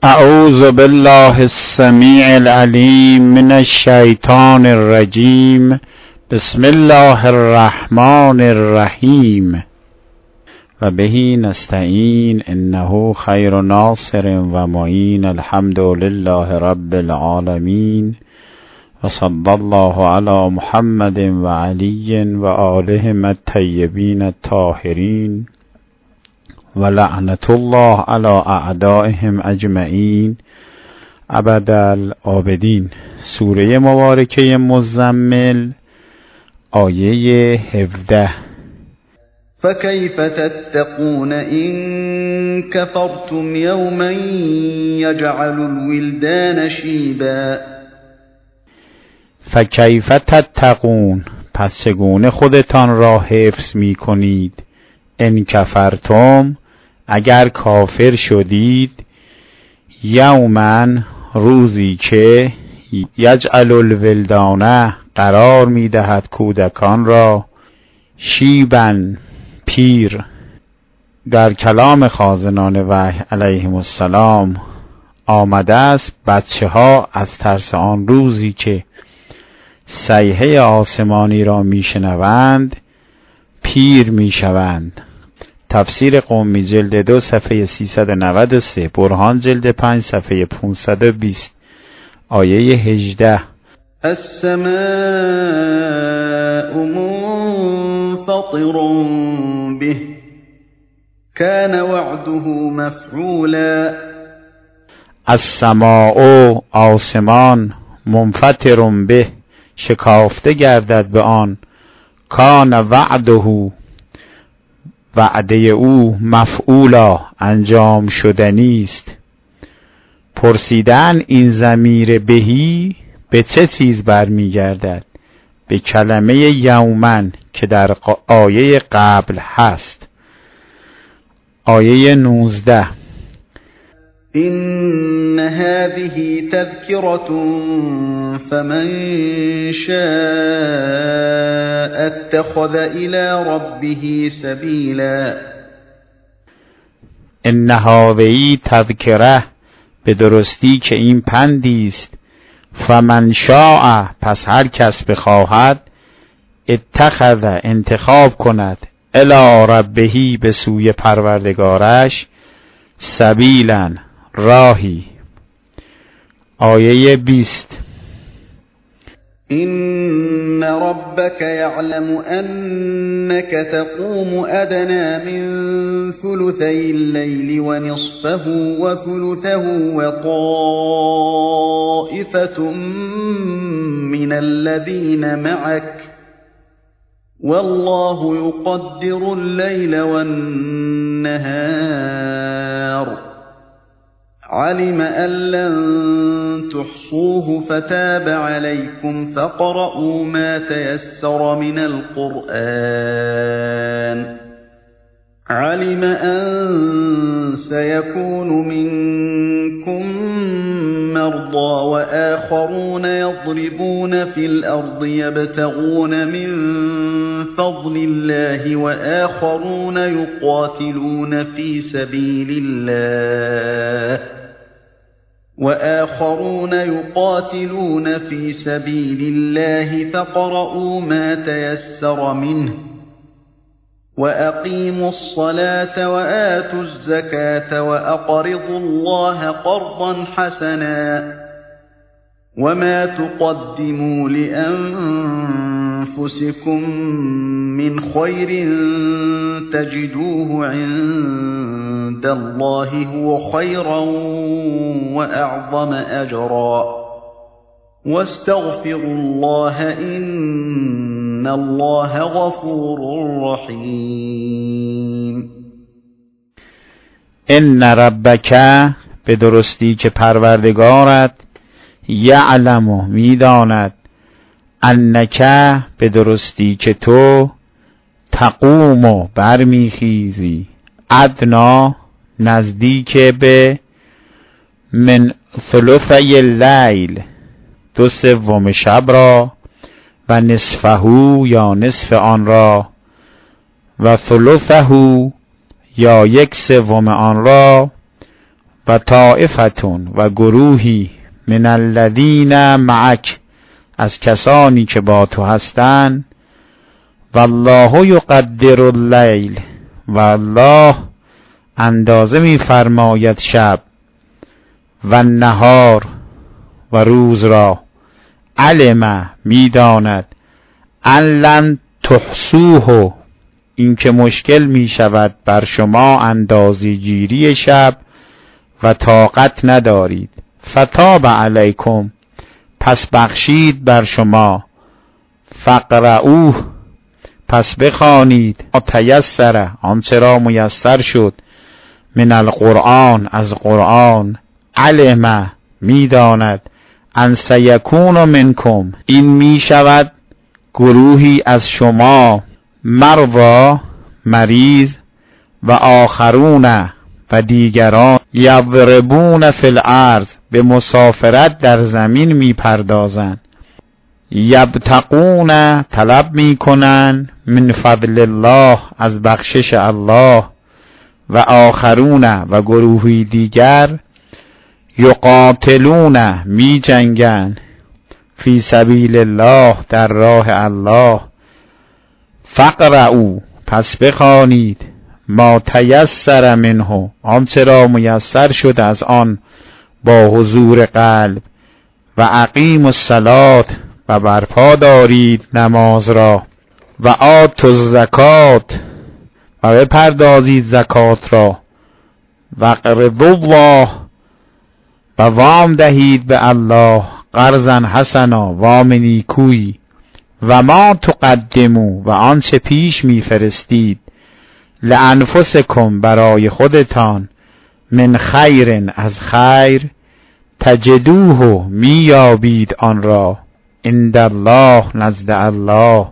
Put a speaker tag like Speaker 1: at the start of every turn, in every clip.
Speaker 1: اعوذ بالله السمیع العلیم من الشیطان الرجیم. بسم الله الرحمن الرحیم. و بهی نستعین انه خیر ناصر و معین. الحمد لله رب العالمین و صلی الله علی محمد و علی و آلهم الطیبین الطاهرین و لعنت الله علی اعدائهم اجمعین ابد الآبدین. سوره مبارکه مزمل، آیه 17.
Speaker 2: فكيف تتقون إن كفرتم يوما يجعل الولدان شيبا.
Speaker 1: فکیف تتقون، پس چگونه خودتان را حفظ می کنید؟ ان کفرتم، اگر کافر شدید، یوما، روزی که، یجعل الولدان، قرار می دهد کودکان را، شیبن، پیر. در کلام خازنان وحی علیهم السلام آمده است بچه ها از ترس آن روزی که صیحه آسمانی را می شنوند پیر می شوند. تفسیر قمی جلد 2 صفحه 393، برهان جلد 5 صفحه 520، آیه 18.
Speaker 2: السماء منفطر به كان وعده مفعولا.
Speaker 1: السماء، آسمان، منفطر به، شکافته گردد به آن، کان وعده، وعده او، مفعولا، انجام شدنی است. پرسیدن این ضمیر بهی به چه چیز برمیگردد؟ به کلمه یومن که در آیه قبل هست. آیه 19.
Speaker 2: إن هذه تذكرة فمن شاء اتخذ إلى ربه سبيلا.
Speaker 1: ان هذه تذکره، به درستی که این پندی است، فمن شاء، پس هر کس بخواهد، اتخذ، انتخاب کند، الی ربه، به سوی پروردگارش، سبیلا، راهی. آیه 20.
Speaker 2: إن ربك يعلم أنك تقوم أدنى من ثلثي الليل ونصفه وثلثه وطائفة من الذين معك والله يقدر الليل والنهار علم أن لن تحصوه فتاب عليكم فاقرؤوا ما تيسر من القرآن علم أن سيكون منكم مرضى وآخرون يضربون في الأرض يبتغون من فضل الله وآخرون يقاتلون في سبيل الله فاقرؤوا ما تيسر منه وأقيموا الصلاة وآتوا الزكاة وأقرضوا الله قرضا حسنا وما تقدموا لأنفسكم من خير تجدوه عند الله هو خيرا وأعظم أجرا واستغفروا الله إن الله غفور رحیم.
Speaker 1: ان ربک، به درستی که پروردگارت، یعلم، میداند، انک، به درستی که تو، تقوم، برمیخیزی، ادنا، نزدیک به، من ثلثی اللیل، 2/3 شب را، و نصفه، یا نصف آن را، و ثلثه، یا 1/3 آن را، و طائفتون و گروهی من الذین معک از کسانی که با تو هستند، والله یقدر اللیل و الله اندازه می فرماید شب و نهار و روز را، علم می داند ان لن تحصوه این که مشکل می شود بر شما اندازه گیری شب و طاقت ندارید. فتاب علیکم پس بخشید بر شما، فقرؤوه پس بخوانید، تیسر آنچه را میسر شد، من القرآن از قرآن، علم میداند ان سیکون منکم این می شود گروهی از شما، مرضی مریض، و آخرون و دیگران، یضربون فی الارض به مسافرت در زمین می پردازند، یبتغون طلب می کنند، من فضل الله از بخشش الله، و آخرون و گروهی دیگر، یقاتلون می جنگند، فی سبیل الله در راه الله، فقرؤوا پس بخوانید، ما تیسر منه آنچه را میسر شد از آن با حضور قلب، و اقیموا الصلات و برپا دارید نماز را، و آتوا الزکات و بپردازید زکات را، و اقرضوا الله و وام دهید به الله، قرضا حسنا وام نیکویی، و ما تقدموا و آنچه پیش میفرستید، لانفسکم برای خودتان، من خیر از خیر، تجدوه میابید آن را، عند الله نزد الله،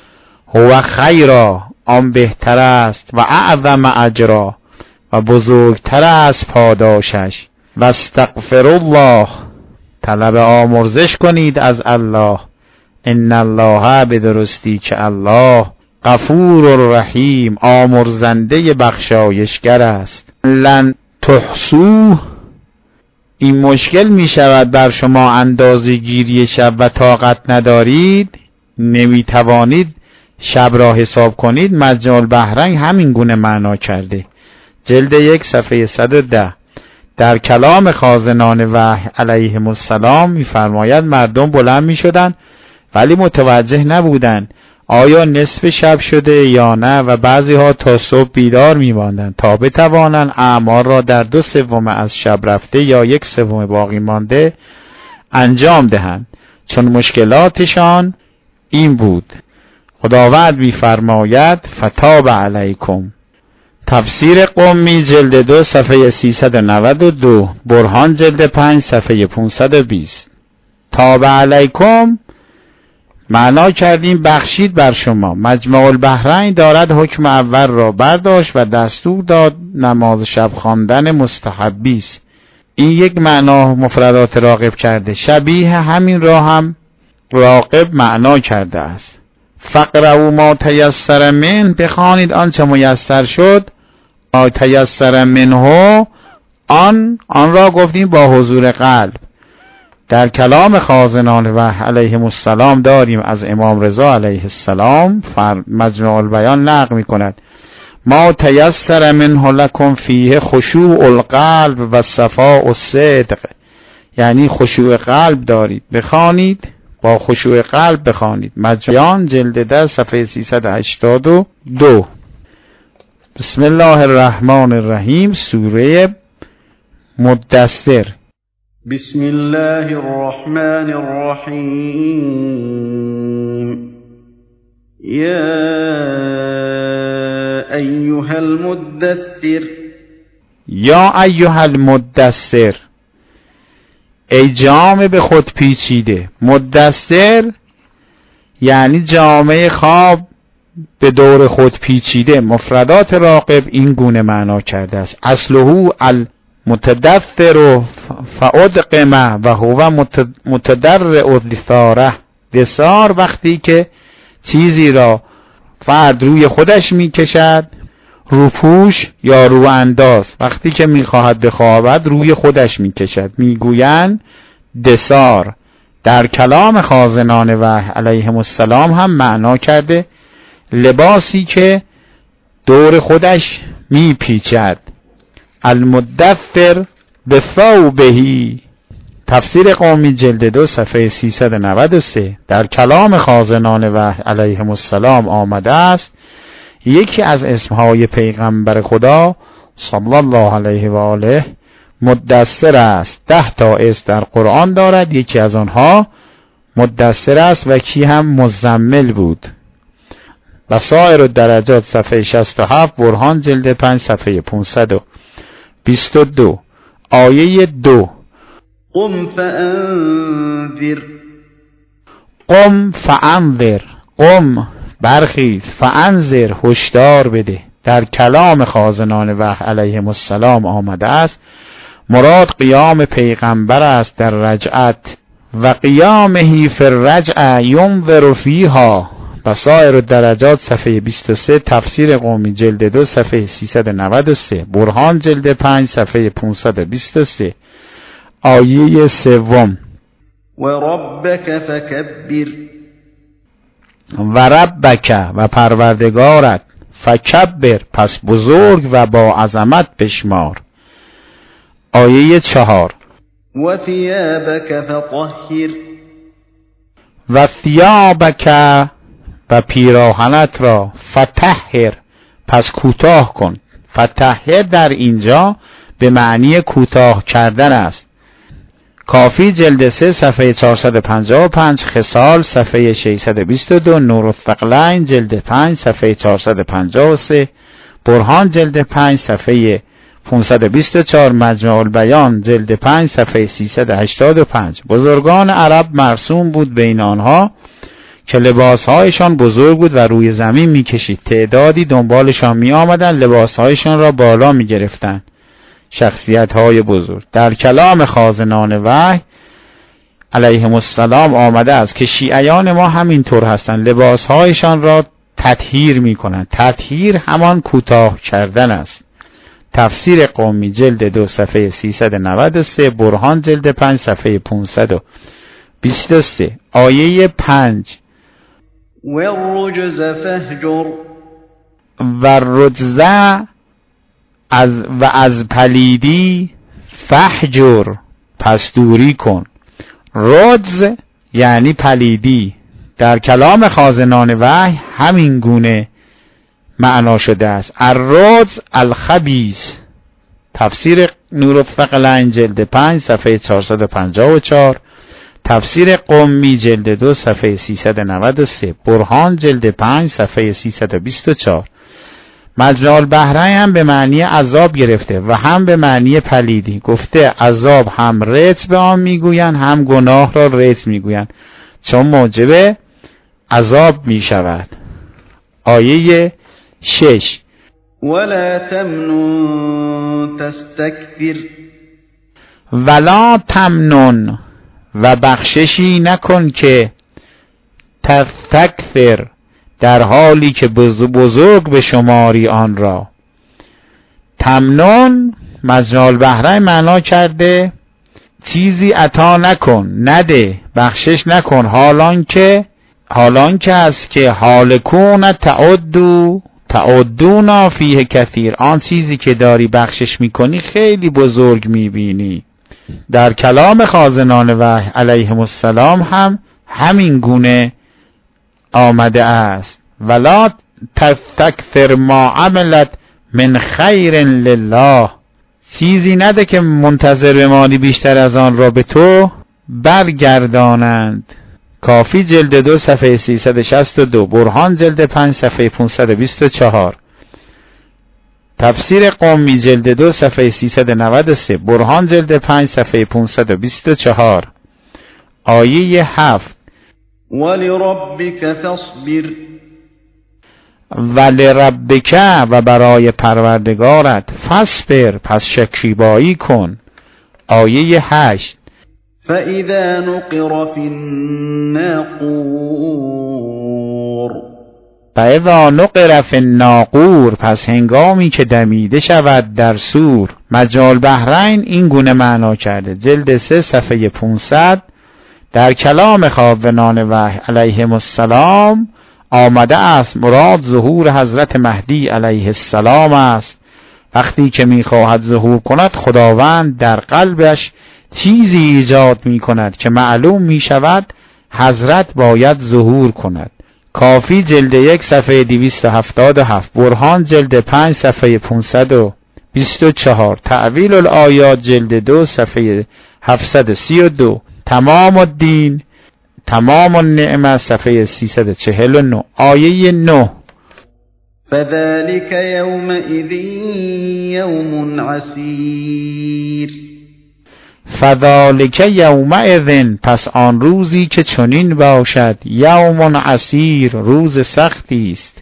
Speaker 1: هو خیرا آن بهتر است، و اعظم اجرا و بزرگتر است پاداشش، و استغفر الله طلب آمرزش کنید از الله، ان الله به درستی که الله غفور رحیم آمرزنده بخشایشگر است. لن تحصوه این مشکل می شود بر شما اندازه گیری شب و طاقت ندارید، نمی توانید شب را حساب کنید. مجمع البحرین همین گونه معنا کرده، جلد 1 صفحه 110. در کلام خازنان وحی علیهم السلام می‌فرماید مردم بلند می‌شدند ولی متوجه نبودند آیا نصف شب شده یا نه، و بعضی ها تا صبح بیدار می‌ماندند تا بتوانند اعمال را در 2/3 از شب رفته یا 1/3 باقی مانده انجام دهند، چون مشکلاتشان این بود. خداوند می‌فرماید فتاب علیکم. تفسیر قمی جلد 2 صفحه 392، برهان جلد 5 صفحه 520. تاب علیکم معنا کردیم بخشید بر شما. مجمع البحرین دارد حکم اول را برداشت و دستور داد نماز شب خواندن مستحبی است. این یک معنا مفردات راغب کرده، شبیه همین را هم راغب معنا کرده است. فقرؤوا ما تیسر من بخوانید آنچه میسر شد، ما تیسر منه آن را گفتیم با حضور قلب. در کلام خازنان وحی علیهم السلام داریم از امام رضا علیه السلام، مجمع البیان نقل می کند ما تیسر منه لکم فیه خشوع القلب و صفاء الصدق، یعنی خشوع قلب دارید بخوانید، با خشوع قلب بخوانید. مجمع جلد 10 صفحه 382. بسم الله الرحمن الرحیم. سوره مدثر.
Speaker 2: بسم الله الرحمن الرحیم. یا ایها المدثر.
Speaker 1: یا ایها المدثر ای جامه به خود پیچیده. مدثر یعنی جامه خواب به دور خود پیچیده. مفردات راغب این گونه معنا کرده است. اصله المتدثر فادقم و هو متدرع دثاره. دثار وقتی که چیزی را فرد روی خودش میکشد، روپوش یا رو انداز، وقتی که میخواهد بخوابد روی خودش میکشد. میگویند دسار. در کلام خازنان وحی علیهم السلام هم معنا کرده لباسی که دور خودش میپیچد. المدثر بثوبه. تفسیر قومی جلد 2 صفحه 393. در کلام خازنان وحی علیهم السلام آمده است یکی از اسمهای پیغمبر خدا صلی الله علیه و آله مدثر است. 10 تا اسم در قرآن دارد، یکی از آنها مدثر است و کی هم مزمل بود. بصائر الدرجات صفحه 67، برهان جلد 5 صفحه 522. آیه 2.
Speaker 2: قم فأنذر.
Speaker 1: قم فأنذر. قم برخیز، فأنذر هشدار بده. در کلام خازنان وحی علیهم السلام آمده است مراد قیام پیغمبر است در رجعت و قیامه فی الرجعه ینظر فیها. بصائر الدرجات صفحه 23، تفسیر قومی جلد 2 صفحه 393، برهان جلد 5 صفحه 523. آیه 3.
Speaker 2: و ربک فکبر.
Speaker 1: و ربک و پروردگارت، فکبر پس بزرگ و با عظمت بشمار. آیه 4.
Speaker 2: و ثیابک فطهر.
Speaker 1: و ثیابک و پیراهنت را، فطهر پس کوتاه کن. فطهر در اینجا به معنی کوتاه کردن است. کافی جلد 3 صفحه 455، خصال صفحه 622، نور الثقلین جلد 5 صفحه 453، برهان جلد 5 صفحه 524، مجمع البیان جلد 5 صفحه 385. بزرگان عرب مرسوم بود بین آنها که لباسهایشان بزرگ بود و روی زمین میکشید. تعدادی دنبالشان می آمدن، لباسهایشان را بالا می گرفتن. شخصیت‌های بزرگ. در کلام خازنان وحی علیهم السلام آمده است که شیعیان ما همینطور هستند، لباسهایشان را تطهیر می‌کنند. تطهیر همان کوتاه کردن است. تفسیر قومی جلد 2 صفحه 393، برهان جلد 5 صفحه 523. آیه 5.
Speaker 2: و الرجز فهجر.
Speaker 1: و الرجز از پلیدی، فهجر پس دوری کن. رجز یعنی پلیدی. در کلام خازنان وحی همین گونه معنا شده است. الرجز الخبیث. تفسیر نور الثقلین جلد 5 صفحه 454، تفسیر قمی جلد 2 صفحه 393، برهان جلد 5 صفحه 324. مجمع البحرین هم به معنی عذاب گرفته و هم به معنی پلیدی. گفته عذاب هم رجز به آن میگویند، هم گناه را رجز میگویند، چون موجب عذاب میشود. آیه 6.
Speaker 2: ولا تمنن تستكثر.
Speaker 1: ولا تمنن و بخششی نکن که تستکثر در حالی که بزرگ به شماری آن را. تمنن مجمع البحرین معنا کرده چیزی عطا نکن، نده، بخشش نکن، حالان که است که حالکون تعدونا فیه کثیر، آن چیزی که داری بخشش میکنی خیلی بزرگ میبینی. در کلام خازنان وحی علیهم السلام هم همین گونه آمده است. ولا تستکثر ما عملت من خیر لله، چیزی نده که منتظر بمانی بیشتر از آن را به تو برگردانند. کافی جلد 2 صفحه 362، برهان جلد 5 صفحه 524، تفسیر قمی جلد 2 صفحه 393، برهان جلد 5 صفحه 524. آیه 7.
Speaker 2: ولربک فاصبر.
Speaker 1: ولربک و برای پروردگارت، فاصبر پس شکیبایی کن. آیه 8.
Speaker 2: فاذا نقر فی الناقور.
Speaker 1: فاذا نقر فی الناقور، پس هنگامی که دمیده شود در سور. مجموع البحرین این گونه معنا کرده، جلد 3 صفحه 500. در کلام خازنان وحی علیهم السلام آمده است مراد ظهور حضرت مهدی علیه السلام است. وقتی که میخواهد ظهور کند، خداوند در قلبش چیزی ایجاد میکند که معلوم میشود حضرت باید ظهور کند. کافی جلد 1 صفحه 277، برهان جلد 5 صفحه 524، تعویل الآیات جلد 2 صفحه 732، تمام الدین تمام النعمه صفحه 349. آیه 9:
Speaker 2: فذلك يومئذ يوم عسير.
Speaker 1: فذلک یومئذ، پس آن روزی که چنین باشد، یوم عسیر، روز سختی است.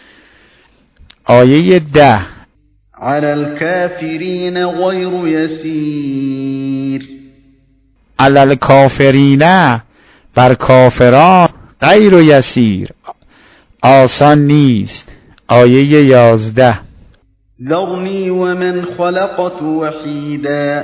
Speaker 1: آیه 10:
Speaker 2: على الكافرين غير يسير.
Speaker 1: علی الکافرین، بر کافران، غیر یسیر، آسان نیست. آیه 11:
Speaker 2: ذرني ومن خلقت وحیدا.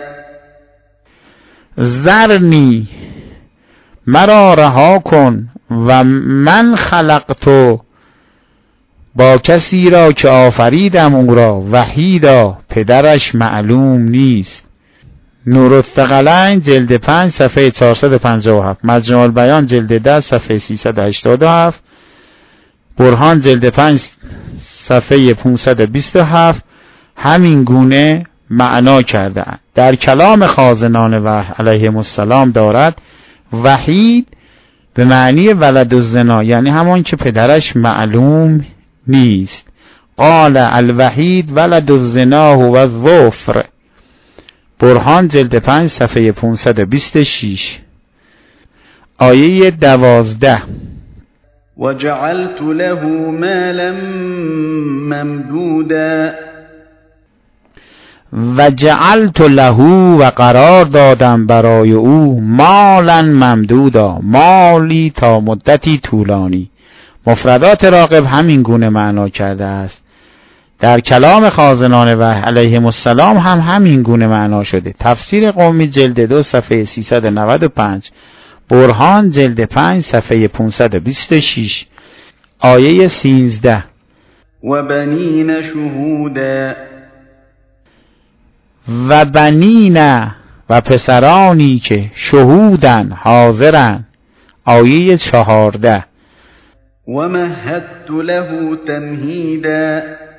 Speaker 1: ذرنی، مرا رها کن، و من خلقت، با کسی را که آفریدم او را، وحیدا، پدرش معلوم نیست. نورالثقلین جلد 5 صفحه 457، مجموع البیان جلد 10 صفحه 387، برهان جلد 5 صفحه 527 همین گونه معنا کرده اند. در کلام خازنان وحی علیهم السلام دارد وحید به معنی ولد الزنا، یعنی همان که پدرش معلوم نیست. قال الوحید ولد الزنا هو الظفر، برهان جلد 5 صفحه 526. آیه 12:
Speaker 2: وجعلت له مالا ممدودا.
Speaker 1: وجعلت له، و قرار دادم برای او، مالا ممدودا، مالی تا مدتی طولانی. مفردات راغب همین گونه معنا کرده است. در کلام خازنان وحی علیهم السلام هم همین گونه معنا شده. تفسیر قمی جلد 2 صفحه 395، برهان جلد 5 صفحه 526. آیه 13:
Speaker 2: و بنین شهودا.
Speaker 1: و بنین، و پسرانی که شهودن، حاضرن. آیه 14:
Speaker 2: و مهدت له تمهیدا.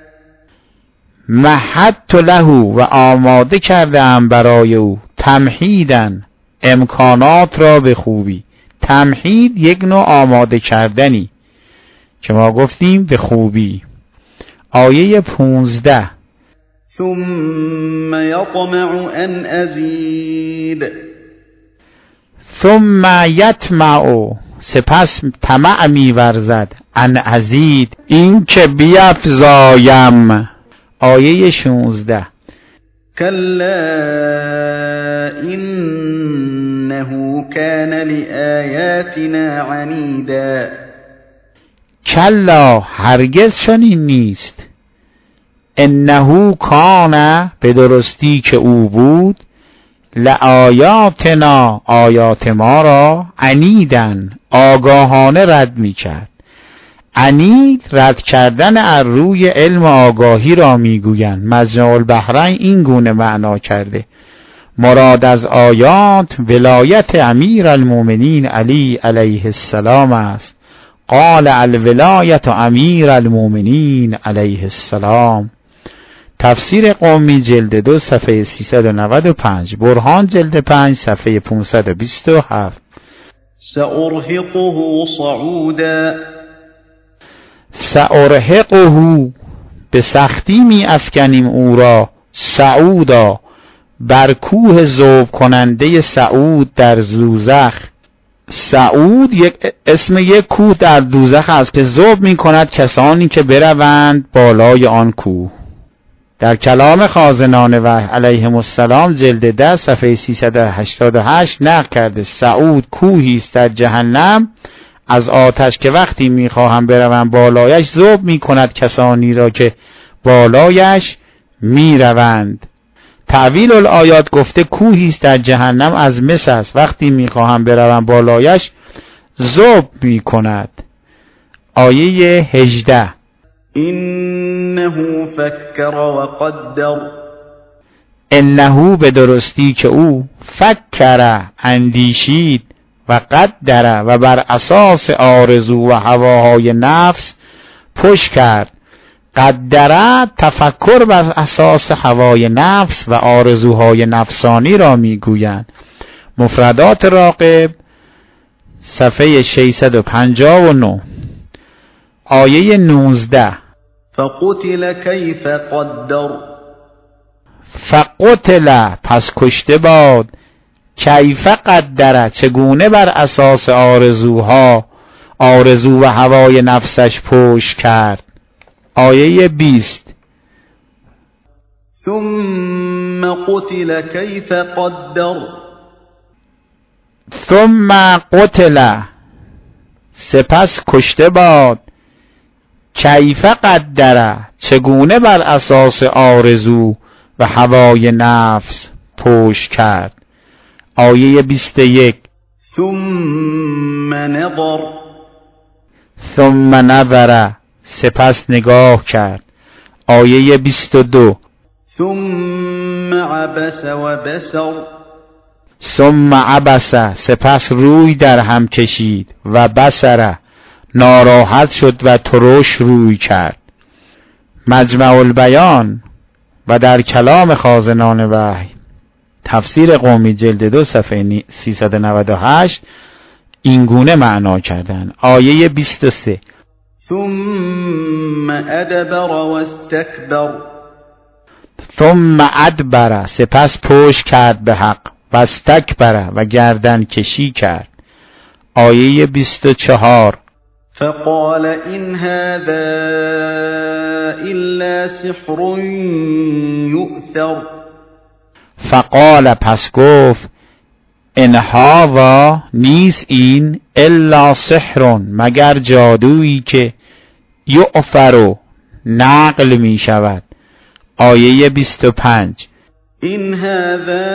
Speaker 1: مهدت له، و آماده کردم برای او، تمهیدن، امکانات را به خوبی. تمهید یک نوع آماده کردنی که ما گفتیم به خوبی. آیه 15:
Speaker 2: ثم یطمع ان ازید.
Speaker 1: ثم یطمع، سپس طمع می‌ورزد، ان ازید، این که بیفزایم. آیه 16:
Speaker 2: کلا انه کان لآیاتنا عنیدا.
Speaker 1: کلا، هرگز چنین نیست. انه کان، به درستی که او بود، لآیاتنا، آیات ما را، عنیدن، آگاهانه رد می کرد. عنید، رد کردن از روی علم آگاهی را می گویند. مجموع البحرین این گونه معنا کرده. مراد از آیات ولایت امیر المؤمنین علی علیه السلام است. قال الولایت امیر المؤمنین علیه السلام. تفسیر قمی جلد 2 صفحه 395، برهان جلد 5 صفحه 527.
Speaker 2: سأرهقه صعودا.
Speaker 1: سأرهقه، به سختی می افکنیم او را، صعودا، بر کوه ذوب کننده صعود در دوزخ. صعود اسم یک کوه در دوزخ است که ذوب می کند کسانی که بروند بالای آن کوه. در کلام خازنان وحی علیهم السلام جلد 10 صفحه 388 نقل کرده صعود کوهی است در جهنم از آتش که وقتی میخواهم بروم بالایش ذوب میکند کسانی را که بالایش میروند. تعویل الآیات گفته کوهی است در جهنم از مس است، وقتی میخواهم بروم بالایش ذوب میکند. آیه 18
Speaker 2: انه فکر و قدر،
Speaker 1: انه به درستی که او فکر اندیشید و قدر و بر اساس آرزو و هواهای نفس پشت کرد. قدر تفکر بر اساس هوای نفس و آرزوهای نفسانی را میگویند. مفردات راغب صفحه 659. آیه 19
Speaker 2: فقتل کیف قدر،
Speaker 1: فقتل پس کشته باد، کیف قدر چگونه بر اساس آرزو و هوای نفسش پشت کرد. آیه 20
Speaker 2: ثم قتل کیف قدر،
Speaker 1: ثم قتل سپس کشته باد، کیف قدر چگونه بر اساس آرزو و هوای نفس پشت کرد. آیه 21
Speaker 2: ثم نظر،
Speaker 1: ثم نظر سپس نگاه کرد. آیه 22
Speaker 2: ثم عبس و بسر،
Speaker 1: ثم عبس سپس روی در هم کشید و بسر ناراحت شد و ترش روی کرد. مجمع البیان و در کلام خازنان وحی تفسیر قمی جلد 2 صفحه 398 اینگونه معنا کردند. آیه 23
Speaker 2: ثم ادبر و استکبر،
Speaker 1: ثم ادبر سپس پشت کرد به حق و استکبر و گردن کشی کرد. آیه 24
Speaker 2: فقال این هذا الا سحر یؤثر،
Speaker 1: فقال پس گفت ان هذا نیست این الا سحر مگر جادویی که یؤثر نقل می شود. آیه 25
Speaker 2: این هذا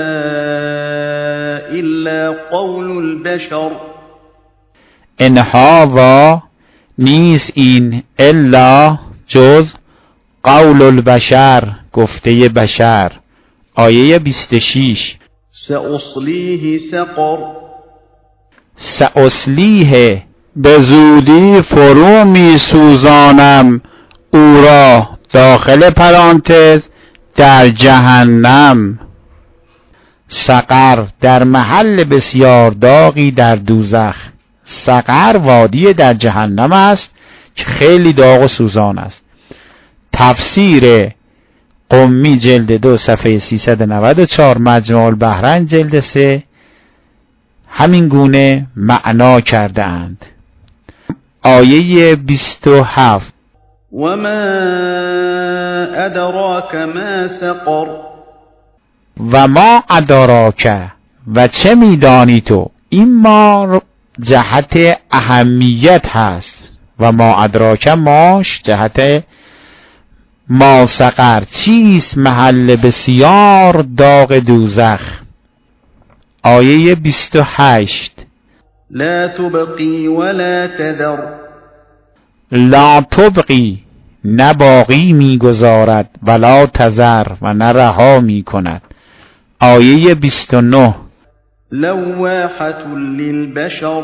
Speaker 2: الا قول البشر،
Speaker 1: ان هذا نیست این الا جز قول البشر گفته بشر. آیه 26
Speaker 2: سأصلیه سقر،
Speaker 1: سأصلیه به زودی فرو می سوزانم او را، داخل پرانتز در جهنم. سقر در محل بسیار داغی در دوزخ. سقر وادی در جهنم است که خیلی داغ و سوزان است. تفسیر قمی جلد 2 صفحه 394، مجمع البحرین جلد 3 همین گونه معنا کرده اند. آیه 27
Speaker 2: و ما ادراک ما سقر،
Speaker 1: و ما ادراک و چه میدانی تو. این ما جهت اهمیت هست و ما ادراک ماش جهت ما سقر چیست محل بسیار داغ دوزخ. آیه 28
Speaker 2: لا تبقی ولا تذر،
Speaker 1: لا تبقی نه باقی میگذارد ولا تذر و نه رها میکند. آیه 29
Speaker 2: لواحة للبشر،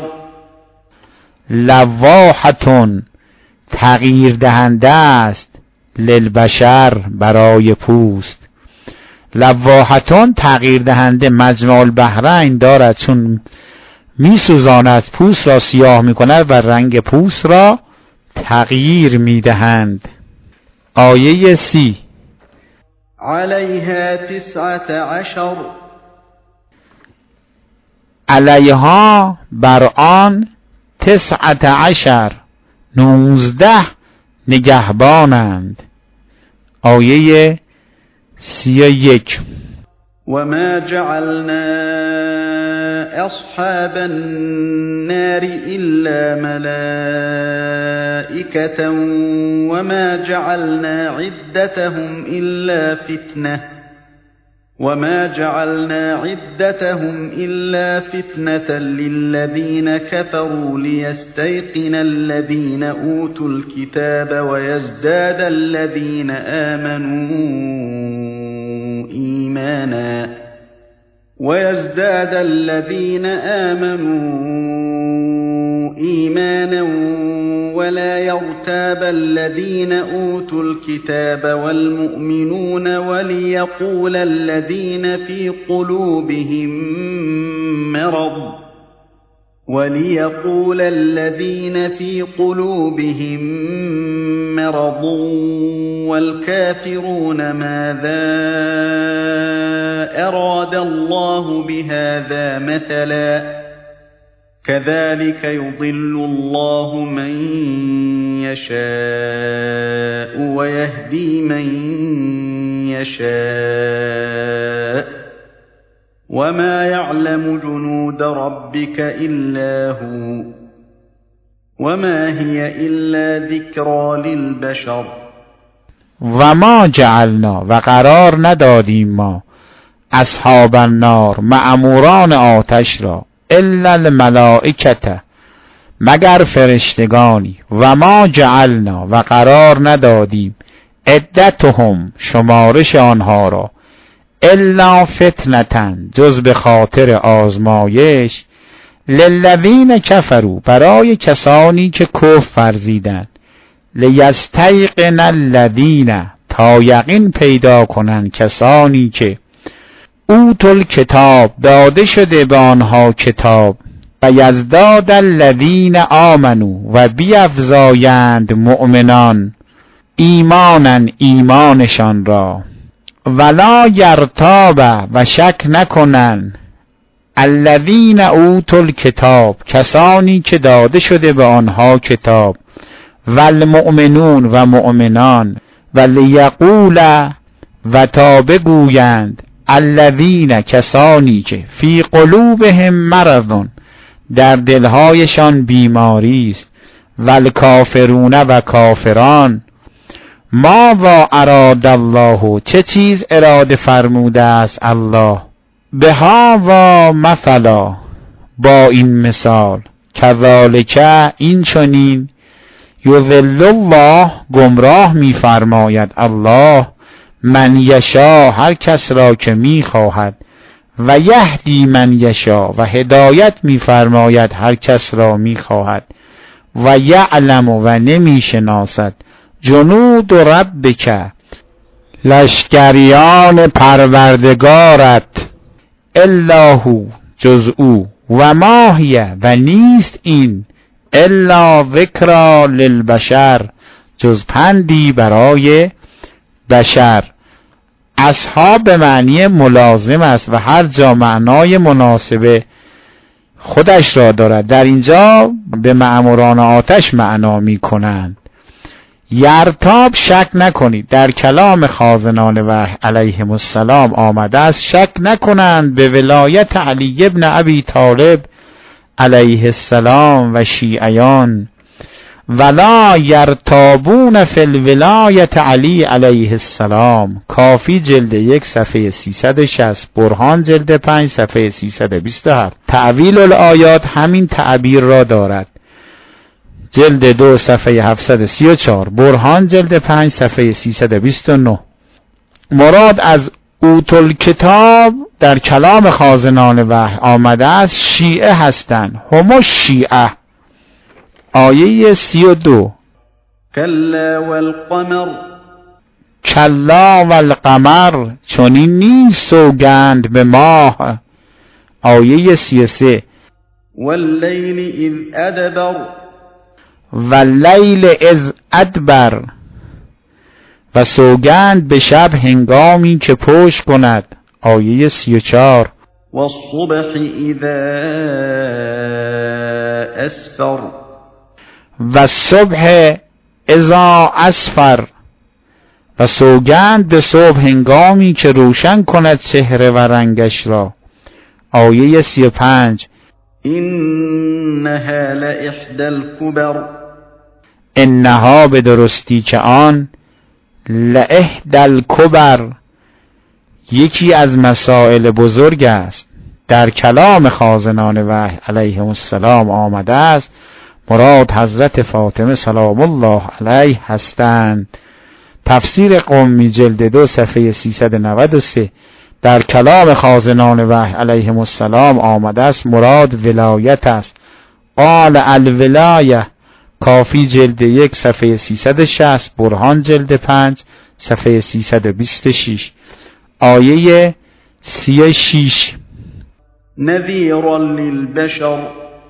Speaker 1: لواحتون تغییر دهنده است للبشر برای پوست. لواحتون تغییر دهنده. مجمع البحرین دارد چون میسوزاند پوست را سیاه میکند و رنگ پوست را تغییر میدهند. آیه 30
Speaker 2: علیها 19
Speaker 1: علیها بر آن 19 نگهبانند. آیه 31
Speaker 2: و ما جعلنا أصحاب النار إلا ملائكة وما جعلنا عدتهم إلا فتنة للذين كفروا ليستيقن الذين أوتوا الكتاب ويزداد الذين آمنوا إيمانا ولا يرتاب الذين أوتوا الكتاب والمؤمنون وليقول الذين في قلوبهم مرض والكافرون ماذا أراد الله بهذا مثلا كذلك يضل الله من يشاء ويهدي من يشاء وما يعلم جنود ربك إلا هو وما هي إلا ذكرى للبشر.
Speaker 1: و ما جعلنا و قرار ندادیم ما اصحاب النار مأموران آتش را الا الملائکه مگر فرشتگانی و ما جعلنا و قرار ندادیم عدتهم شمارش آنها را الا فتنتن جز به خاطر آزمایش للذین کفروا برای کسانی که کفر ورزیدند لیستیقن الذین تا یقین پیدا کنند کسانی که اوتل کتاب داده شده به آنها کتاب و یزداد الذین آمنوا و بیفزایند مؤمنان ایمانن ایمانشان را ولا یرتاب و شک نکنند الذین اوتل کتاب کسانی که داده شده به آنها کتاب والمؤمنون و مؤمنان ولیقول و تا بگویند الذین کسانی که فی قلوبهم مرض در دلهایشان بیماری است والکافرون و کافران ما و اراد الله چه چیز اراده فرموده است الله بها و مثلا با این مثال کذالک این چنین یضل الله گمراه می‌فرماید الله من یشا هر کس را که می‌خواهد و یهدی من یشا و هدایت می‌فرماید هر کس را می‌خواهد و یعلم و نمی‌شناسد جنود ربک لشکریان پروردگارت الا هو جز او و ما هی و نیست این الا ذکرى للبشر جز پندی برای بشر. اصحاب به معنی ملازم است و هر جا معنای مناسبه خودش را دارد. در اینجا به مأموران آتش معنا می کنند. یرتاب شک نکنید، در کلام خازنان وحی علیهم السلام آمده است شک نکنند به ولایت علی ابن ابی طالب علیه السلام و شیعیان. ولا یرتابون فی الولایت علی علیه السلام. کافی جلد 1 صفحه 360، برهان جلد 5 صفحه 327. تعویل الآیات همین تعبیر را دارد. جلد 2 صفحه 734، برهان جلد 5 صفحه 329. مراد از اوتل کتاب در کلام خازنان وحی آمده است شیعه هستند. هم شیعه. آیه 32
Speaker 2: کلا والقمر
Speaker 1: کلا والقمر چنین نیست سوگند به ماه. آیه 33
Speaker 2: واللیل اذ ادبر
Speaker 1: واللیل اذ ادبر و سوگند به شب هنگامی که پشت کند. آیه 34
Speaker 2: والصبح اذا اسفر
Speaker 1: و صبح اذا اسفر و سوگند به صبح هنگامی که روشن کند چهره و رنگش را. آیه 35
Speaker 2: إنها لإحدى الكبر
Speaker 1: انها به درستی که آن لإحدی الکبر یکی از مسائل بزرگ است در کلام خازنان وحی علیهم السلام آمده است. مراد حضرت فاطمه سلام الله علیه هستند. تفسیر قمی جلد 2 صفحه 393 در کلام خازنان وحی علیهم السلام آمده است مراد ولایت است. قال الولایه کافی جلد 1 صفحه 360 برهان جلد 5 صفحه 326 آیه 36
Speaker 2: نذیرا للبشر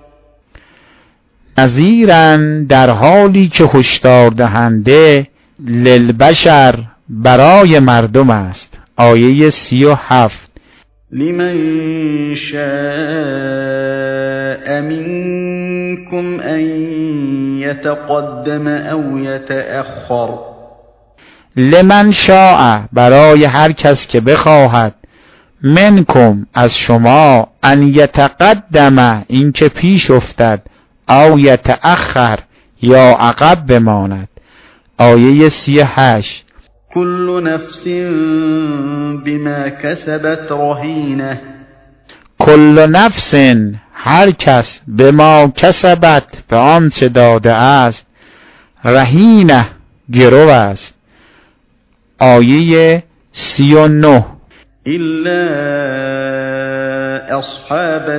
Speaker 1: نذیرن در حالی که هشدار دهنده للبشر برای مردم است. آیه 37
Speaker 2: لمن شاء منكم ان يتقدم او يتأخر
Speaker 1: لمن شاء برای هر کس که بخواهد منکم از شما ان یتقدم این که پیش افتد او یتأخر یا عقب بماند. آیه 38
Speaker 2: كل نفس بما كسبت رهینه
Speaker 1: کل نفس هر کس بما کسبت به آنچه داده است رهینه گرو است. آیه 39
Speaker 2: الا اصحاب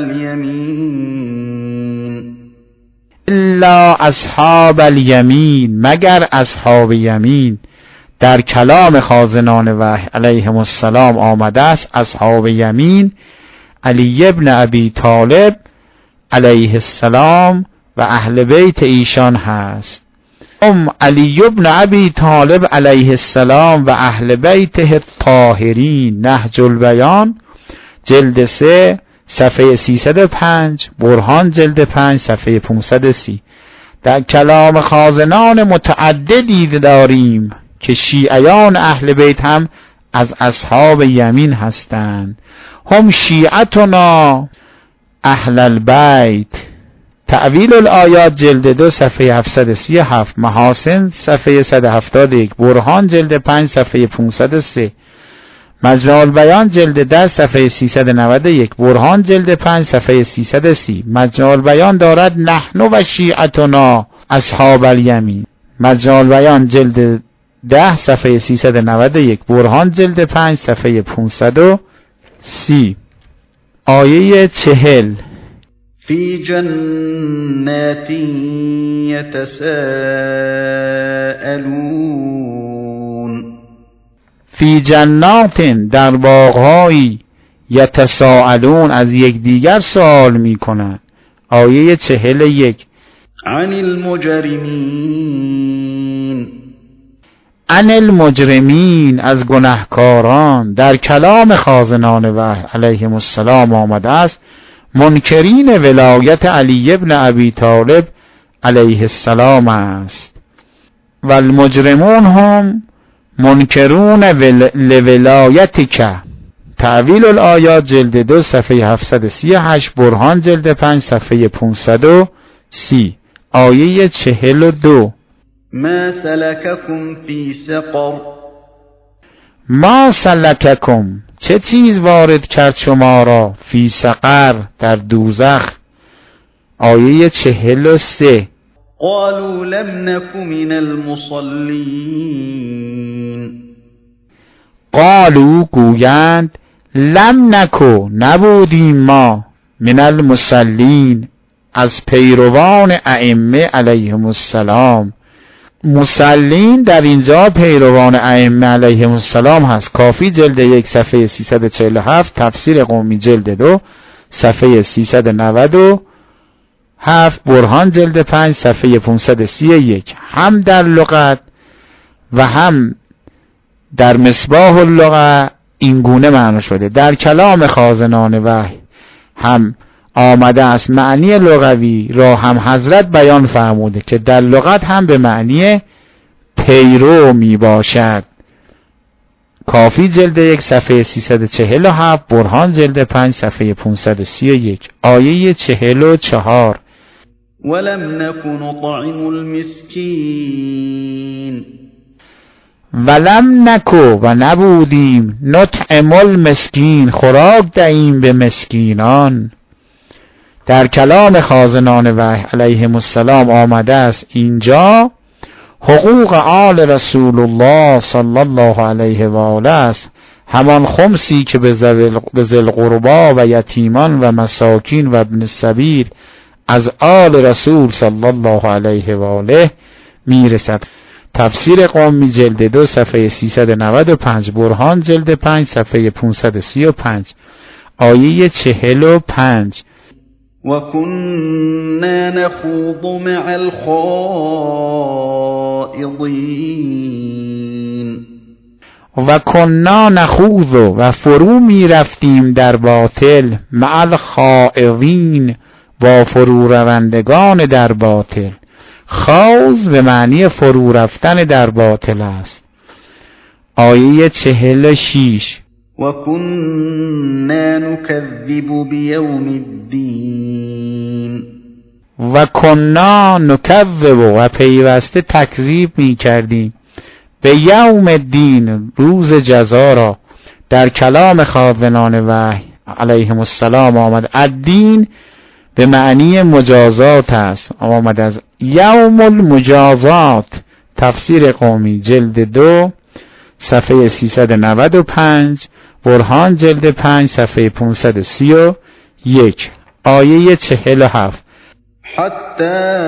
Speaker 2: الیمین
Speaker 1: الا اصحاب الیمین مگر اصحاب یمین. در کلام خازنان وحی علیهم السلام آمده است اصحاب یمین علی ابن ابی طالب علیه السلام و اهل بیت ایشان هست. علی ابن ابی طالب علیه السلام و اهل بیت الطاهرین نهج البیان جلد 3 صفحه 305 برهان جلد 5 صفحه 530. در کلام خازنان متعددی داریم که شیعیان اهل بیت هم از اصحاب یمین هستند. هم شیعتنا اهل البیت. تأویل الآیات جلد 2 صفحه 737 محاسن صفحه 171 برهان جلد 5 صفحه 503 مجمع البیان جلد 10 صفحه 391 برهان جلد 5 صفحه 330 مجمع البیان دارد نحن و شیعتنا اصحاب الیمین. مجمع البیان جلد 10 صفحه 391 برهان جلد 5 صفحه 530 آیه 40
Speaker 2: فی جنات یتساءلون
Speaker 1: فی جنات در باغ‌هایی یتساءلون از یکدیگر سوال می‌کنند. آیه 41
Speaker 2: عن المجرمین
Speaker 1: عن المجرمین از گناهکاران. در کلام خازنان وحی علیهم السلام آمده است منکرین ولایت علی ابن ابی طالب علیه السلام است. و المجرمون هم منکرون لولایتک. تأویل الآیات جلد 2 صفحه 738 برهان جلد 5 صفحه 530 آیه 42
Speaker 2: ما سلککم فی سقر
Speaker 1: ما سلککم چه چیز وارد کرد شما را فی سقر در دوزخ. آیه 43
Speaker 2: قالوا لم نك من المصلین
Speaker 1: قالوا گویند لم نکو نبودیم ما من المصلین از پیروان ائمه علیهم السلام. مصلین در اینجا پیروان ائمه علیهم السلام هست. کافی جلد 1 صفحه 347 تفسیر قمی جلد 2 صفحه 397 برهان جلد 5 صفحه 531 هم در لغت و هم در مصباح اللغه این گونه معنی شده. در کلام خازنان وحی هم آمده است معنی لغوی را هم حضرت بیان فرموده که در لغت هم به معنی پیرو می باشد. کافی جلد 1 صفحه 347، برهان جلد 5 صفحه 531. آیه 44.
Speaker 2: ولم نك نطعم المسكين
Speaker 1: ولم نکو و نبودیم نطعم المسکین خوراک دهیم به مسکینان. در کلام خازنان وحی علیهم السلام آمده است اینجا حقوق آل رسول الله صلی الله علیه و آله است، همان خمسی که به ذی القربا و یتیمان و مساکین و ابن السبیل از آل رسول صلی الله علیه و آله میرسد. تفسیر قمی جلد 2 صفحه 395، برهان جلد 5 صفحه 535. آیه 45.
Speaker 2: وَكُنَّا نَخُوضُ مَعَ الْخَائِضِينَ
Speaker 1: و کنا نخوض و فرو می رفتیم در باطل مع الخائضین با فرو روندگان در باطل. خوض به معنی فرو رفتن در باطل است. آیه 46.
Speaker 2: وَكُنَّا نُكَذِّبُ بِيَوْمِ الدِّینِ
Speaker 1: و کنا نکذب و پیوسته تکذیب می کردیم به یوم الدین روز جزا را. در کلام خازنان وحی علیهم السلام آمد الدین به معنی مجازات است، آمد از یوم المجازات. تفسیر قمی جلد 2 صفحه 395، برهان جلد 5 صفحه 531. آیه 47.
Speaker 2: حتی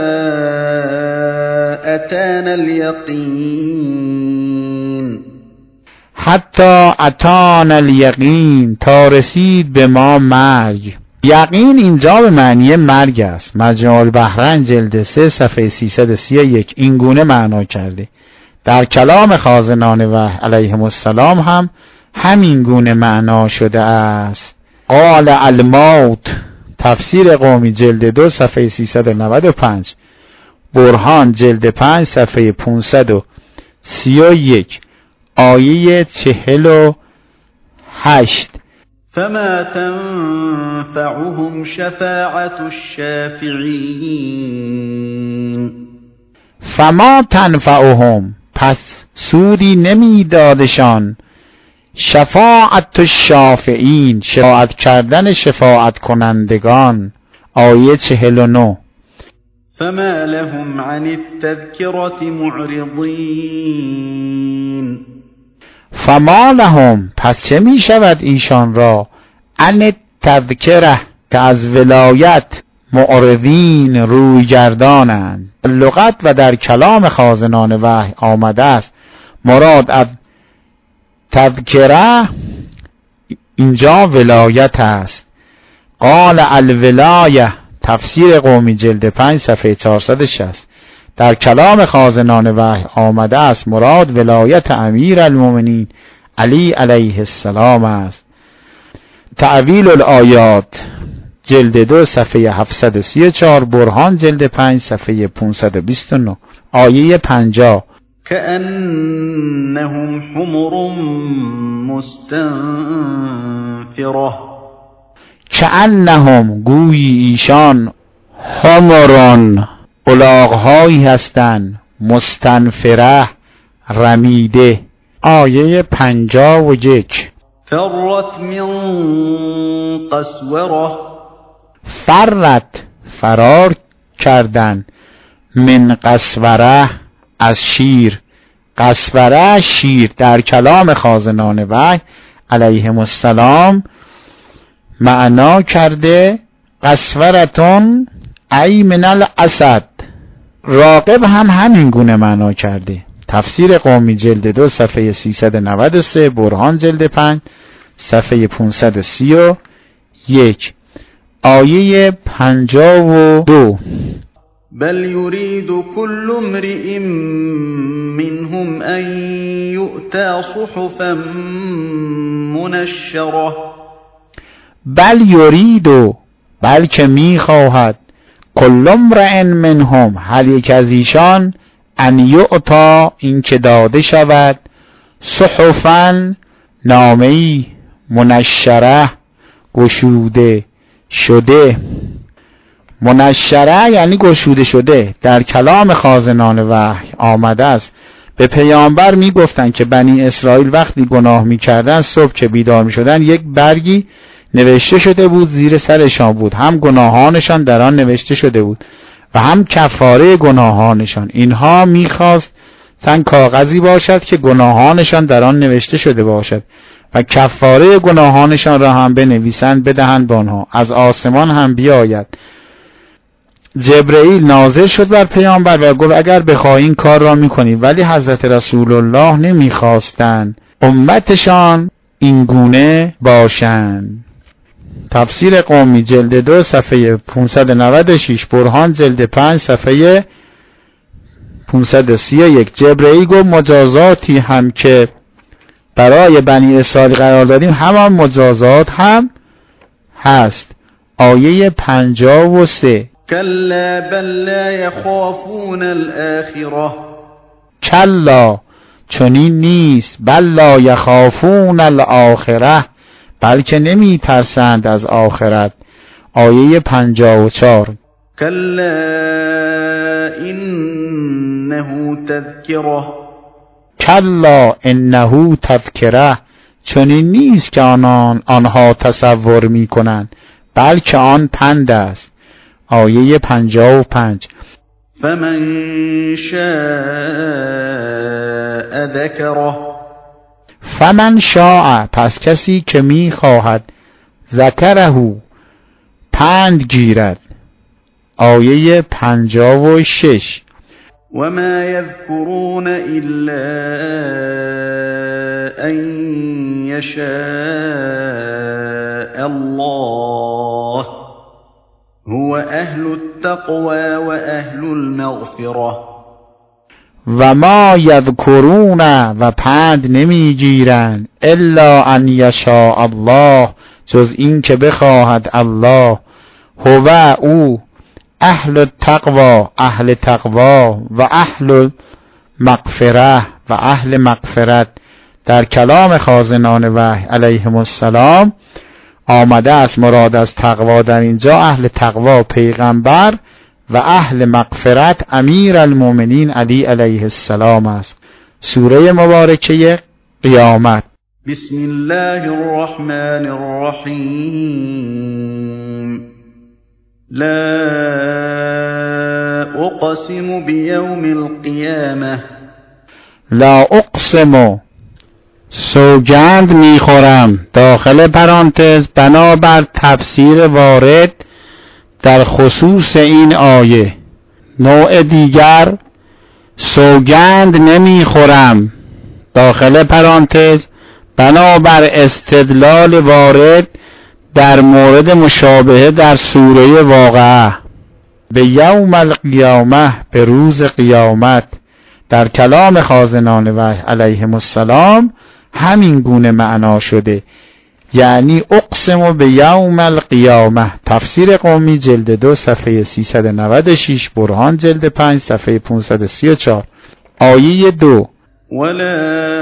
Speaker 2: اتانا الیقین
Speaker 1: حتی اتانا الیقین تا رسید به ما مرگ. یقین اینجا به معنی مرگ است. مجموع البحرین جلد 3 صفحه 331 این گونه معنا کرده. در کلام خازنان وحی علیهم السلام هم همین گونه معنا شده است. قال الموت. تفسیر قمی جلد 2 صفحه 395، برهان جلد 5 صفحه 531. آیه 48.
Speaker 2: فما تنفعهم شفاعة الشافعین
Speaker 1: فما تنفعهم پس سودی نمیدادشان شفاعت الشافعین شفاعت کردن شفاعت کنندگان. آیه 49.
Speaker 2: فما لهم عن التذکرة معرضین
Speaker 1: فما لهم پس چه می شود ایشان را عن التذکره که از ولایت معرضین روی گردانند. لغت و در کلام خازنان وحی آمده است مراد از تذکره اینجا ولایت است. قال الولایه. تفسیر قمی جلد 5 صفحه 460. در کلام خازنان وحی آمده است مراد ولایت امیر المؤمنین علی علیه السلام است. تعویل الآیات جلد 2 صفحه 734، برهان جلد 5 صفحه 529. آیه 50.
Speaker 2: كأنهم حمر مستنفرة
Speaker 1: كأنهم گویی ایشان حمران الاغ‌هایی هستند مستنفره رمیده. آیه 51.
Speaker 2: فرت من قسوره
Speaker 1: فرت فرار کردن من قسوره از شیر. قسوره شیر. در کلام خازنان وحی علیهم السلام معنا کرده قسورتون ای من الاسد. راغب هم همین گونه معنا کرده. تفسیر قمی جلد 2 صفحه 393، برهان جلد 5 صفحه 531. آیه 52.
Speaker 2: بل يريد كل امرئ منهم أن يؤتى صحفا منشرة
Speaker 1: بل یرید بلکه میخواهد کل امرئ منهم هر یک از ایشان ان یعطا این که داده شود صحفا نامه‌ای منشره گشوده شده. منشره یعنی گشوده شده. در کلام خازنان وحی آمده است به پیامبر میگفتند که بنی اسرائیل وقتی گناه میکردن صبح که بیدار میشدن یک برگی نوشته شده بود زیر سرشان بود، هم گناهانشان در آن نوشته شده بود و هم کفاره گناهانشان. اینها میخواستند کاغذی باشد که گناهانشان در آن نوشته شده باشد و کفاره گناهانشان را هم بنویسند بدهند به آنها. از آسمان هم بیاید. جبرئیل نازل شد بر پیامبر و گفت اگر بخواهی این کار را میکنی، ولی حضرت رسول الله نمیخواستند امتشان این گونه باشند. تفسیر قومی جلد 2 صفحه 596، برهان جلد 5 صفحه 531. جبرئیل گفت مجازاتی هم که برای بنی اسرائیل قرار دادیم همان مجازات هم هست. آیه 53.
Speaker 2: كلا بل لا يخافون الآخرة.
Speaker 1: کلا چنین نیست، بل لا یخافون الاخره، بلکه نمی ترسند از آخرت. آیه 54.
Speaker 2: كلا إنه تذكرة.
Speaker 1: کلا انه تذکره، چنین نیست که آنها تصور می کنند، بلکه آن پند است. آیه 55.
Speaker 2: فمن شاء ذكره.
Speaker 1: فمن شاء، پس کسی که می خواهد، ذکره، پند گیرد. آیه 56.
Speaker 2: وما يذكرون إلا أن يشاء الله هو أهل التقوى وأهل المغفرة.
Speaker 1: و ما یذکرون، و پند نمیگیرند، الا ان یشاء الله، جز این که بخواهد الله، هو او، اهل التقوى، اهل تقوا، و اهل مغفره، و اهل مغفرت. در کلام خازنان وحی علیهم السلام آمده است مراد از تقوا در اینجا اهل تقوا پیغمبر و اهل مغفرت امیر المؤمنین علی علیه السلام است. سوره مبارکه قیامت.
Speaker 2: بسم الله الرحمن الرحیم. لا اقسم بیوم القیامه.
Speaker 1: لا اقسم، سوگند میخورم، داخل پرانتز بنابر تفسیر وارد در خصوص این آیه. نوع دیگر، سوگند نمیخورم، داخل پرانتز بنابر استدلال وارد در مورد مشابهه در سوره واقعه. به یوم القیامه، به روز قیامت. در کلام خازنان وحی علیهم السلام همین گونه معنا شده، یعنی اقسم به یوم القیامه. تفسیر قومی جلد 2 صفحه 396، برهان جلد 5 صفحه 534. آیه 2.
Speaker 2: ولا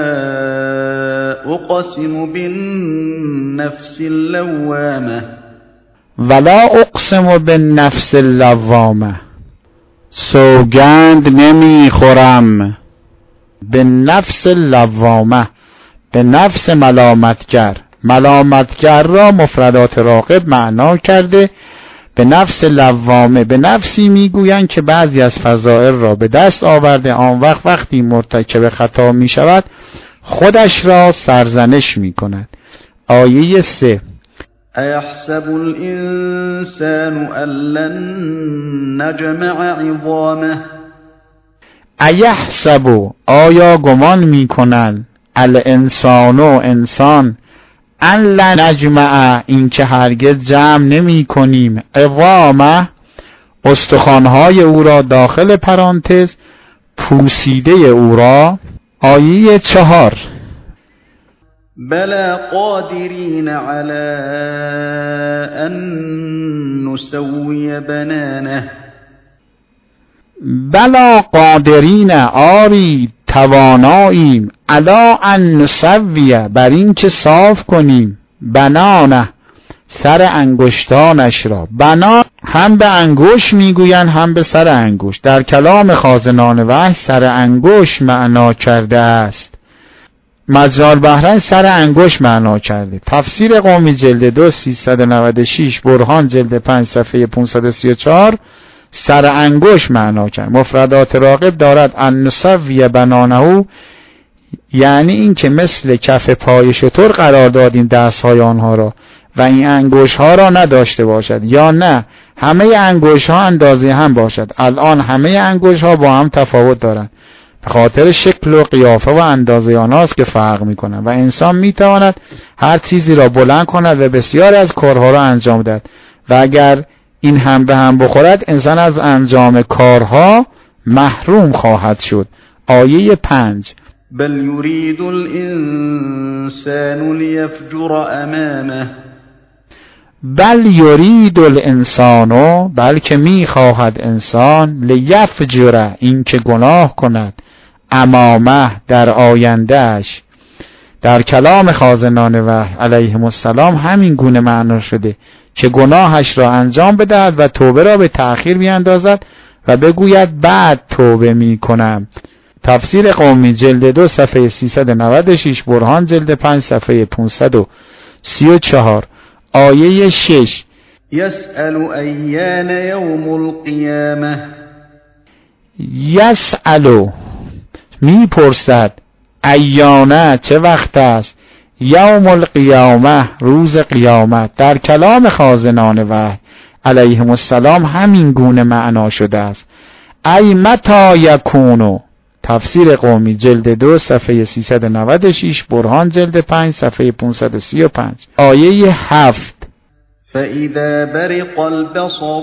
Speaker 2: اقسم بالنفس اللوامه.
Speaker 1: ولا اقسم بالنفس اللوامه، سوگند نمیخورم به نفس لوامه، به نفس ملامتگر. ملامتگر را مفردات راغب معنا کرده به نفس لوامه. به نفسی میگویند که بعضی از فضائل را به دست آورده، آن وقتی مرتکب خطا می شود خودش را سرزنش می کند. آیه 3.
Speaker 2: ایحسب الانسان ان لن نجمع عظامه.
Speaker 1: ایحسب، آیا گمان می کنند، الانسان، انسان، ان لن نجمع، این که هرگز جمع نمی کنیم، عظامه، استخوانهای او را، داخل پرانتز پوسیده او را. آیه 4.
Speaker 2: بلا قادرین علی ان نسوی بنانه.
Speaker 1: بلا قادرین، آری تواناییم الا ان نسویه بر این که صاف کنیم بنانه سر انگشتانش را. بنا هم به انگشت میگویند هم به سر انگشت. در کلام خازنان وحی سر انگشت معنا کرده است. مجمع البحرین سر انگشت معنا کرده. تفسیر قمی جلد 2 396 برهان جلد 5 صفحه 534 سر انگشت معنا کرد. مفردات راغب دارد ان نسوی بنانه، یعنی این که مثل کف پای شتر قرار دادیم دستهای آنها را و این انگشت ها را نداشته باشد، یا نه همه انگشت ها اندازه هم باشد. الان همه انگشت ها با هم تفاوت دارند به خاطر شکل و قیافه و اندازه آنهاست که فرق می کنند و انسان می تواند هر چیزی را بلند کند و بسیاری از کارها را انجام دهد و اگر این هم به هم بخورد انسان از انجام کارها محروم خواهد شد. آیه 5
Speaker 2: بل یرید الانسان لیفجر امامه.
Speaker 1: بل یرید الانسان، بلکه می خواهد انسان لیفجر، این که گناه کند، امامه در آیندهش. در کلام خازنان وحی علیهم السلام همین گونه معنا شده که گناهش را انجام بدهد و توبه را به تأخیر بیاندازد و بگوید بعد توبه می کنم. تفسیر قمی جلد 2 صفحه 396 برهان جلد 5 صفحه 534 آیه 6
Speaker 2: یسأل ایان یوم القیامه.
Speaker 1: یسأل می پرسد، ایانه چه وقت است، یوم القیامه روز قیامت. در کلام خازنان وحی علیهم السلام همین گونه معنا شده است. ای متی یکونو. تفسیر قمی جلد 2 صفحه 396 برهان جلد 5 صفحه 535 آیه 7
Speaker 2: فاذا برق البصر.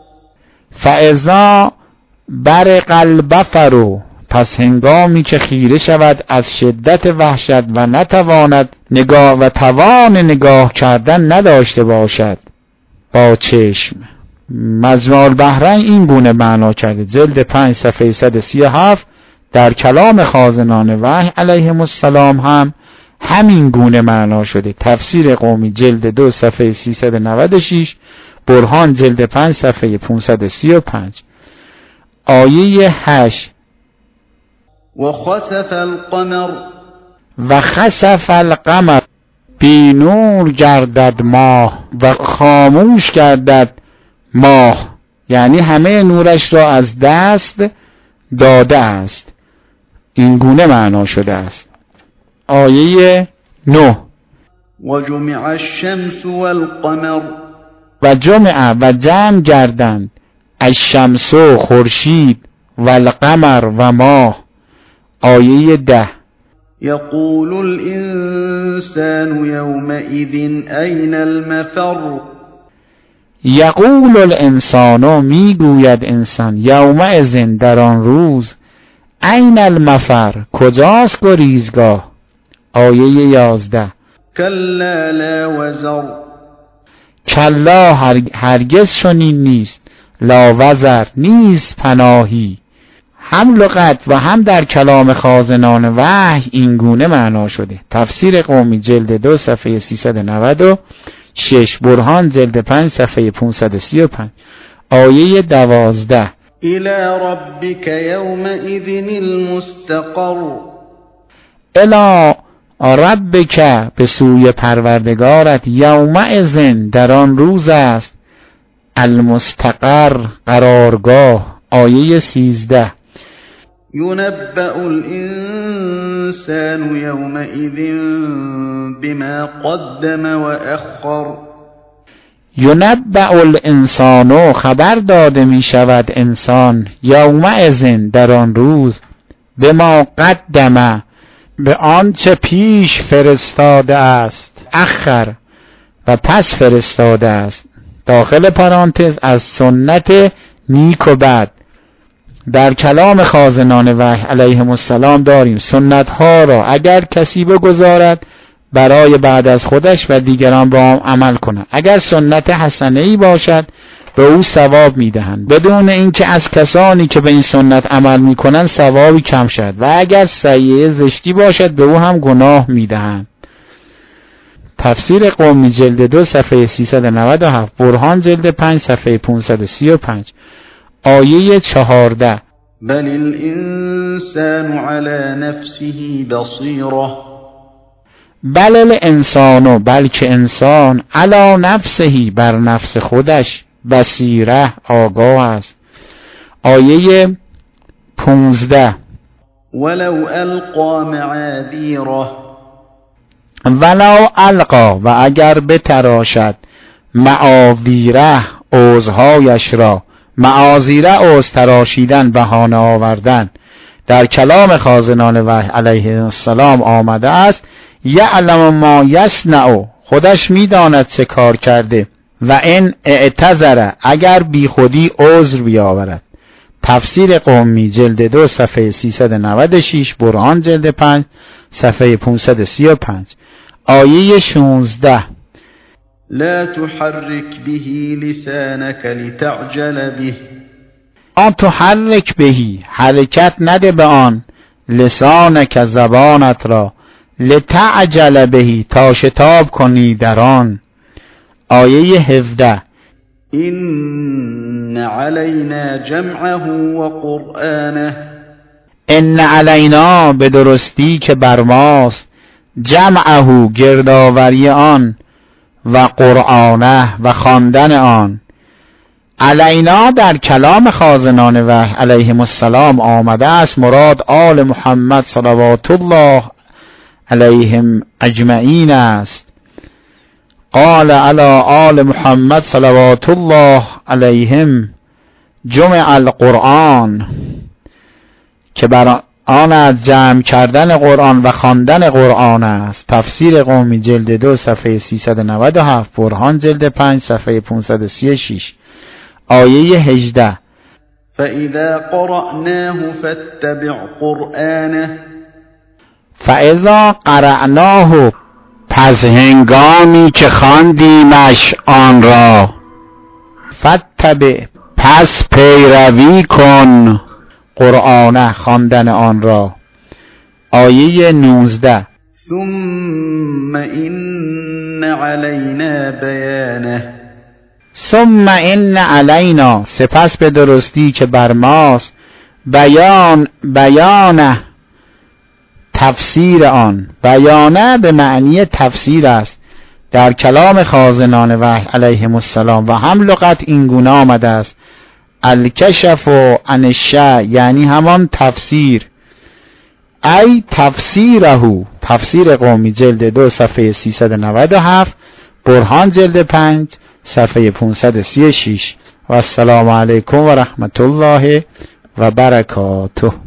Speaker 1: فاذا برق البصر، پس هنگامی که خیره شود از شدت وحشت و نتواند نگاه و توان نگاه کردن نداشته باشد با چشم. مجمع البحرین این گونه معنا کرده. جلد 5 صفحه 137 در کلام خازنان وحی علیهم السلام هم همین گونه معنا شده. تفسیر قمی جلد 2 صفحه 396 برهان جلد 5 صفحه 535 آیه 8
Speaker 2: و خسف القمر.
Speaker 1: و خسف القمر، بی نور گردد ماه و خاموش گردد ماه، یعنی همه نورش را از دست داده است. این گونه معنا شده است. آیه 9
Speaker 2: و جمع الشمس والقمر.
Speaker 1: و جمع و جمع گردند الشمس خورشید و القمر و ماه. آیه 10
Speaker 2: یقول الانسان یومئذ این المفر.
Speaker 1: یقول الانسان، میگوید انسان، یومئذ در آن روز، این المفر کجاست گریزگاه. آیه 11
Speaker 2: کلا لا وزر.
Speaker 1: کلا هرگز چنین نیست، لا وزر نیست پناهی. هم لغت و هم در کلام خازنان وحی این گونه معنا شده. تفسیر قمی جلد 2 صفحه 396 برهان جلد 5 صفحه 535 آیه 12
Speaker 2: الی ربک یومئذ المستقر.
Speaker 1: الی ربک، به سوی پروردگارت، یومئذ در آن روز است، المستقر قرارگاه. آیه 13
Speaker 2: ينبأ الإنسان يومئذ بما قدم وأخر.
Speaker 1: ینبأ الانسان، خبر داده می شود انسان، یومئذ در آن روز، بما قدم، به آنچه پیش فرستاده است، اخر و پس فرستاده است. داخل پرانتز از سنت نیک و بد. در کلام خازنان وحی علیهم السلام داریم سنت ها را اگر کسی بگذارد برای بعد از خودش و دیگران با هم عمل کنند. اگر سنت حسنه‌ای باشد به او ثواب میدهند بدون اینکه از کسانی که به این سنت عمل میکنند ثوابی کم شد و اگر سیئه زشتی باشد به او هم گناه میدهند. تفسیر قمی جلد 2 صفحه 397، برهان جلد 5 صفحه 535. آیه 14:
Speaker 2: بل الانسان على نفسه بصیره.
Speaker 1: بل الانسان، بلکه انسان، علی نفسه، بر نفس خودش، بصیره، آگاه است. آیه 15:
Speaker 2: ولو القى معاذیره.
Speaker 1: ولو القا، و اگر بتراشد، معاذیره، عذرهایش را. معاذیره عذر تراشیدن، بهانه آوردن. در کلام خازنان وحی علیه السلام آمده است یعلم ما یصنع، خودش میداند چه کار کرده. و این اعتذر، اگر بی خودی عذر بیاورد. تفسیر قمی جلد 2 صفحه 396، برهان جلد 5 صفحه 535. آیه 16:
Speaker 2: لا تحرك به لسانك لتعجل به.
Speaker 1: آن تحرک بهی، حرکت نده به آن، لسانک، زبانت را، لتعجل بهی، تا شتاب کنی در آن. آیه 17:
Speaker 2: این علینا جمعه و قرآنه.
Speaker 1: ان علینا، به درستی که بر ماست، جمعه، گردآوری آن، و قرآنه، و خواندن آن. علینا در کلام خازنان وحی علیهم السلام آمده است مراد آل محمد صلوات الله علیهم اجمعین است. قال علی آل محمد صلوات الله علیهم جمع القرآن، که بر آن از جمع کردن قرآن و خواندن قرآن است. تفسیر قمی جلد 2 صفحه 397، برهان جلد 5 صفحه 536. آیه 18:
Speaker 2: فإذا قرأناه فاتبع قرآنه.
Speaker 1: فإذا قرأناه، پس هنگامی که خواندیمش آن را، فاتبع، پس پیروی کن، قرآنه، خواندن آن را. آیه 19:
Speaker 2: ثم إن علينا بیانه.
Speaker 1: ثم ان علینا، سپس به درستی که بر ماست، بیانه، تفسیر آن. بیانه به معنی تفسیر است در کلام خازنان وحی علیهم السلام و هم لغت این گونه آمده است الکشف عن الشیء، یعنی همان تفسیر. ای تفسیره، تفسیر قمی جلد 2 صفحه 397، برهان جلد 5 صفحه 536. و السلام علیکم و رحمت الله و برکاته.